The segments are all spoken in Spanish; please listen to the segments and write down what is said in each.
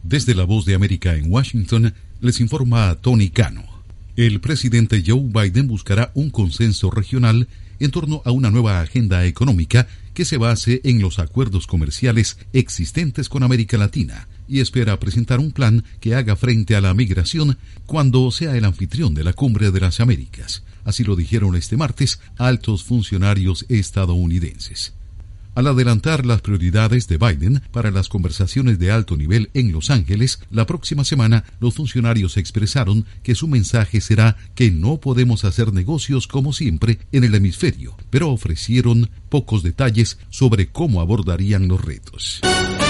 Desde la Voz de América en Washington, les informa Tony Cano. El presidente Joe Biden buscará un consenso regional en torno a una nueva agenda económica que se base en los acuerdos comerciales existentes con América Latina y espera presentar un plan que haga frente a la migración cuando sea el anfitrión de la Cumbre de las Américas. Así lo dijeron este martes altos funcionarios estadounidenses. Al adelantar las prioridades de Biden para las conversaciones de alto nivel en Los Ángeles, la próxima semana los funcionarios expresaron que su mensaje será que no podemos hacer negocios como siempre en el hemisferio, pero ofrecieron pocos detalles sobre cómo abordarían los retos.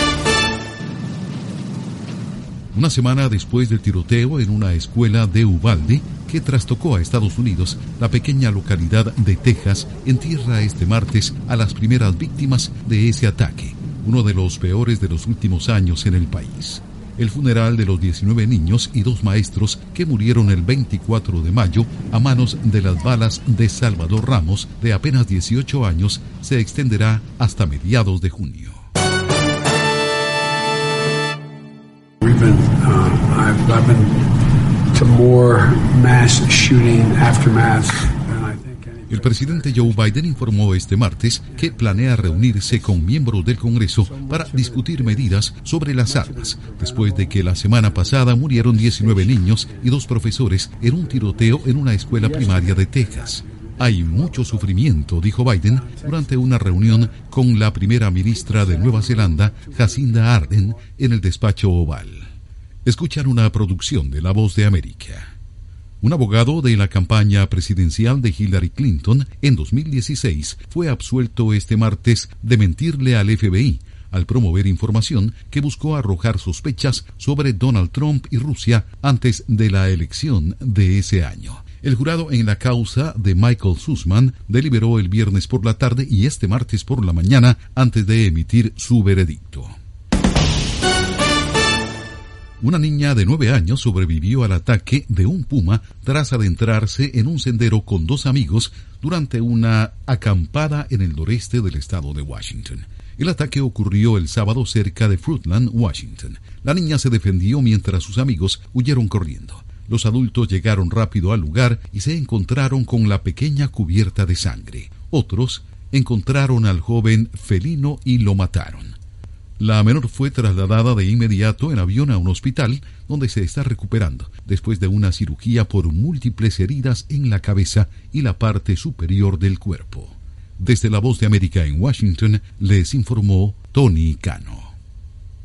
Una semana después del tiroteo en una escuela de Uvalde que trastocó a Estados Unidos, la pequeña localidad de Texas entierra este martes a las primeras víctimas de ese ataque, uno de los peores de los últimos años en el país. El funeral de los 19 niños y 2 maestros que murieron el 24 de mayo a manos de las balas de Salvador Ramos, de apenas 18 años, se extenderá hasta mediados de junio. I've been to more mass shooting aftermath than I think anything. El presidente Joe Biden informó este martes que planea reunirse con miembros del Congreso para discutir medidas sobre las armas, después de que la semana pasada murieron 19 niños y 2 profesores en un tiroteo en una escuela primaria de Texas. Hay mucho sufrimiento, dijo Biden durante una reunión con la primera ministra de Nueva Zelanda, Jacinda Ardern, en el despacho Oval. Escuchan una producción de La Voz de América. Un abogado de la campaña presidencial de Hillary Clinton en 2016 fue absuelto este martes de mentirle al FBI al promover información que buscó arrojar sospechas sobre Donald Trump y Rusia antes de la elección de ese año. El jurado en la causa de Michael Sussman deliberó el viernes por la tarde y este martes por la mañana antes de emitir su veredicto. Una niña de 9 años sobrevivió al ataque de un puma tras adentrarse en un sendero con 2 amigos durante una acampada en el noreste del estado de Washington. El ataque ocurrió el sábado cerca de Fruitland, Washington. La niña se defendió mientras sus amigos huyeron corriendo. Los adultos llegaron rápido al lugar y se encontraron con la pequeña cubierta de sangre. Otros encontraron al joven felino y lo mataron. La menor fue trasladada de inmediato en avión a un hospital donde se está recuperando después de una cirugía por múltiples heridas en la cabeza y la parte superior del cuerpo. Desde La Voz de América en Washington les informó Tony Cano.